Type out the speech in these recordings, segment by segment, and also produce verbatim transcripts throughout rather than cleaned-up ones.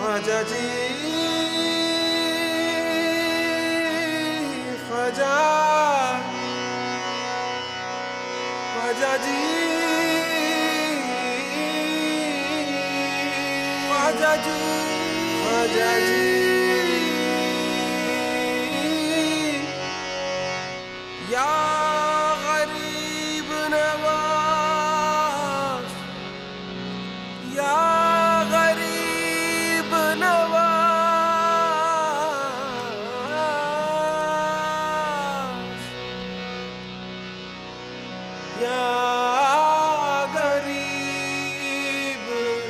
ख्वाजा जी ख्वाजा ख्वाजा जी ख्वाजा जी ख्वाजा जी या गरीब नवाज या गरीब नवाज या गरीब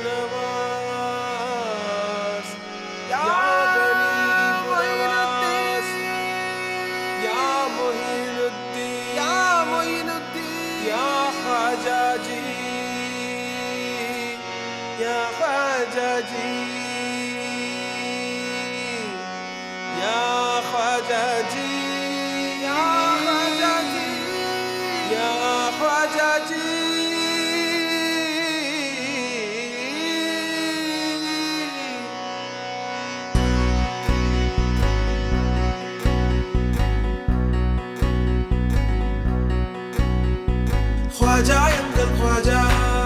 नवाज या मोइनुद्दीन या मोइनुद्दीन या मोइनुद्दीन या ख्वाजा जी या ख्वाजा जी या ख्वाजा जी या ख्वाजा जी या ख्वाजा जी ख्वाजा எங்கள் ख्वाजा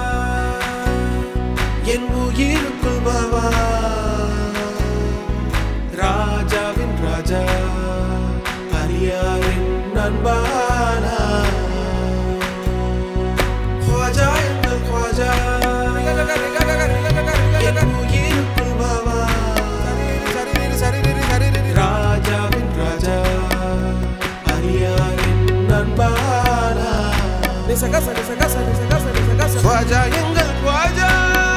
என் உயிருக்குள் பாவா ராஜாவின் ராஜா அரியாரின் நண்பானா ख्वाजा எங்கள் ख्वाजा என் உயிருக்குள் பாவா ராஜாவின் ராஜா அரியாரின் நண்பானா ख्वाजा எங்கள் ख्वाजा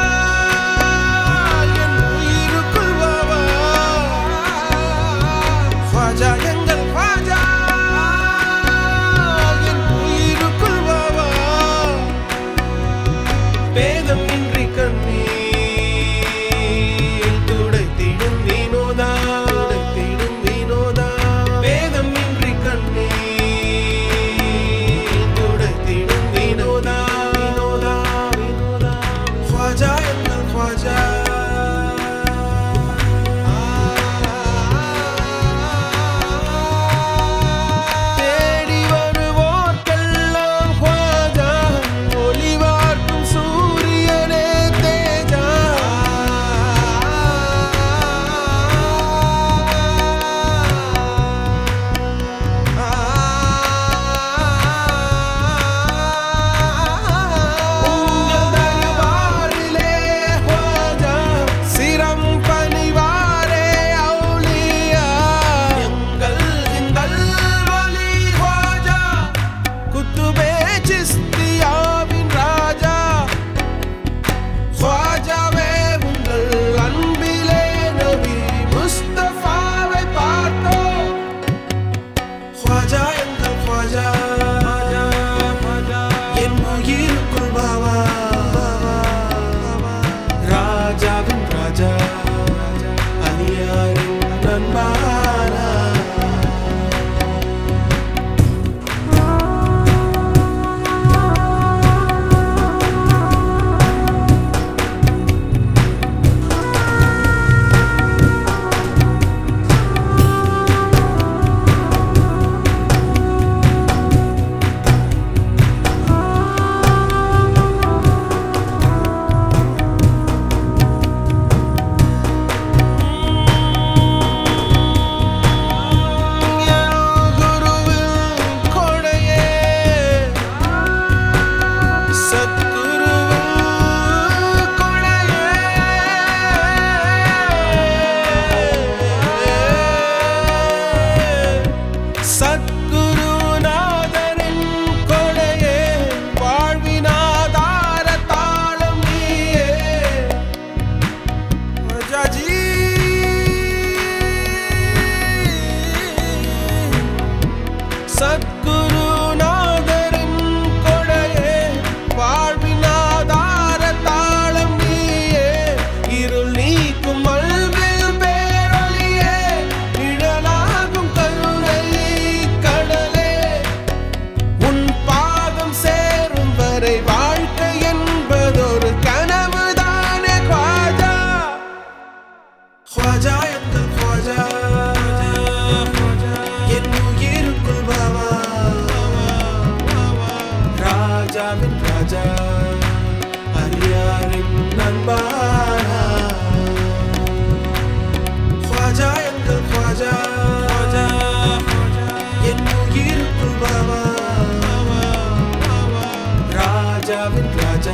என் உயிருக்குள் பாவா ख्वाजा எங்கள் ख्वाजा என் உயிருக்குள் பாவா பேதம் இன்றி கண்ணீர் துடைத்திடும் வினோதா துடைத்திடும் வினோதா பேதம் இன்றி கண்ணீர் துடைத்திடும் வினோதா வினோதா வினோதா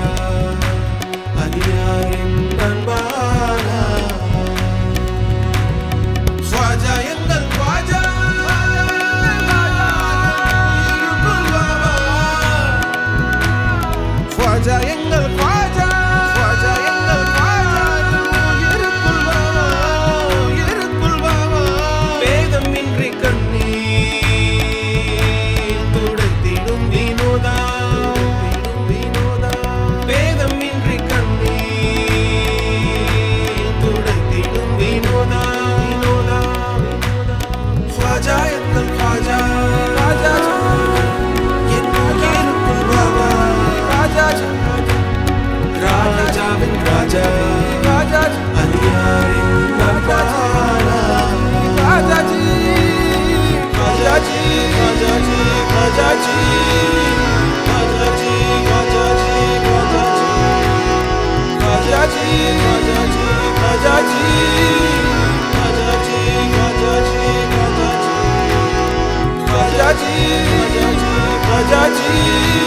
அடியாரின் அன்பானா ख्वाजा எங்கள் ख्वाजा ख्वाजा எங்கள் ख्वाजा ख्वाजा எங்கள் ख्वाजा இருக்குள் வாவா இருக்குள் வாவா வேதமின்றி கண்ணீர் துடைத்திடும் வினோதா வினோதா வேதமின்றி கண்ணீர் துடைத்திடும் வினோதா வினோதா ख्वाजा எங்கள் ख्वाजा ராஜா என்னுயிருக்குள் வாவா ராஜா ராஜாவின் ராஜா ராஜா அடியாரின் அன்பானா ராஜாஜி ராஜாஜி ராஜாஜி ராஜாஜி ராஜாஜி ராஜாஜி ராஜாஜி ராஜாஜி ராஜாஜி ராஜாஜி ராஜாஜி ராஜாஜி ராஜாஜி ராஜாஜி